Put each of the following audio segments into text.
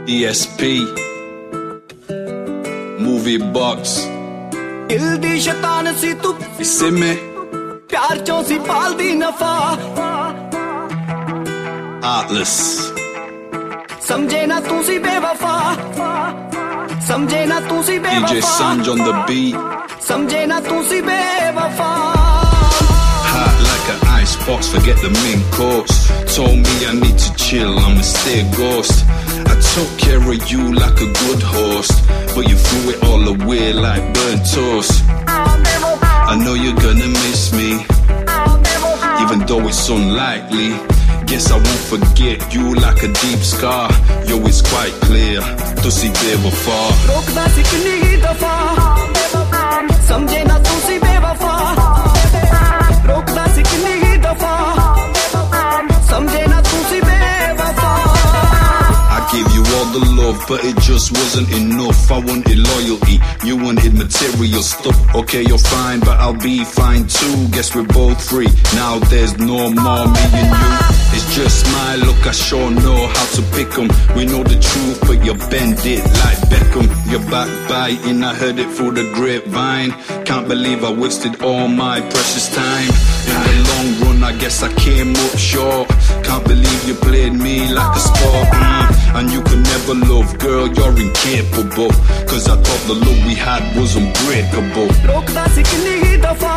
ESP Movie Box दिल दी शैतान सी तू इससे में प्यार चों सी पाल दी नफा Atlas समझे ना तू सी बेवफा समझे ना तू सी बेवफा DJ Sanj on the beat समझे ना तू सी बेवफा Hot like an icebox, forget the main course. Told me I need to chill, I'ma stay a ghost. I took care of you like a good host, but you threw it all away like burnt toast. I know you're gonna miss me, even though it's unlikely. Guess I won't forget you like a deep scar. Yo, it's quite clear, to see bewafa. रोकदा सी कितनी दफा समझे ना तू सी बेवफा रोकदा सी कितनी दफा समझे ना तू सी बेवफा I gave you all the love, but it just wasn't enough. I wanted loyalty, you wanted material stuff. Okay, you're fine, but I'll be fine too. Guess we're both free, now there's no more me and you. It's just my look, I sure know how to pick 'em. We know the truth, but you bend it like Beckham. You're backbiting, I heard it through the grapevine. Can't believe I wasted all my precious time. In the long run, I guess I came up short. Can't believe you played me like a sport. And you could never love, girl, you're incapable. Cause I thought the love we had was unbreakable. रोकदा सी कितनी दफा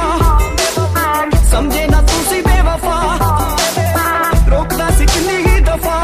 समझे ना तू सी बेवफा रोकदा सी कितनी दफा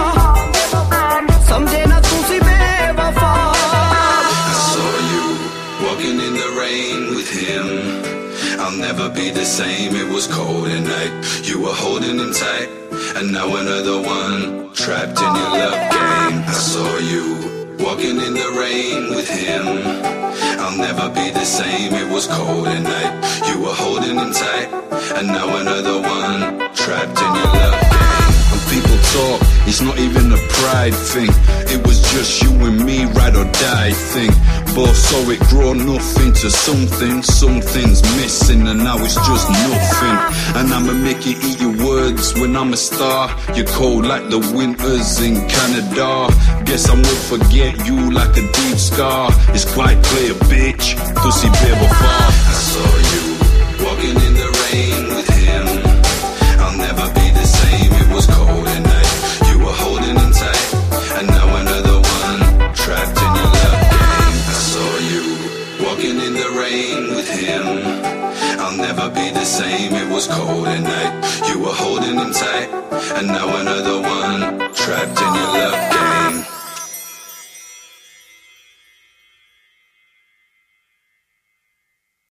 समझे ना तू सी बेवफा I saw you walking in the rain with him. I'll never be the same, it was cold at night. You were holding him tight, and now another one trapped in your love game. I saw you walking in the rain with him. I'll never be the same, it was cold at night. You were holding him tight, and now another one trapped in your love game. When people talk, it's not even a pride thing. It was just you and me, ride or die thing. Both saw it grow nothing to something. Something's missing and now it's just nothing. And I'ma make you eat your words when I'm a star. You're cold like the winters in Canada. Guess I won't forget you like a deep scar. It's quite clear, bitch, to see bewafa. I saw you walking in the rain with him. I'll never be the same, it was cold at night. You were holding him tight, and now another one trapped in your love game. I saw you walking in the rain with him. I'll never be the same, it was cold at night. You were holding him tight, and now another one trapped in your love game.